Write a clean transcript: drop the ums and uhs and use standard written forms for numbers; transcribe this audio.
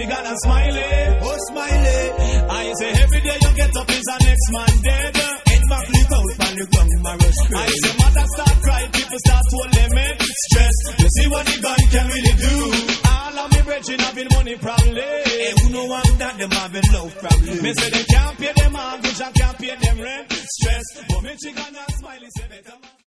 me got a smiley. Oh, smiley. I say every day you get up is the next man dead. Head back, look out, man, look down, my rush. I say mother start crying, people start to limit stress. You see what the gun can really do. All of me brethren having money probably. Hey, who know I'm that them having love probably. Me say they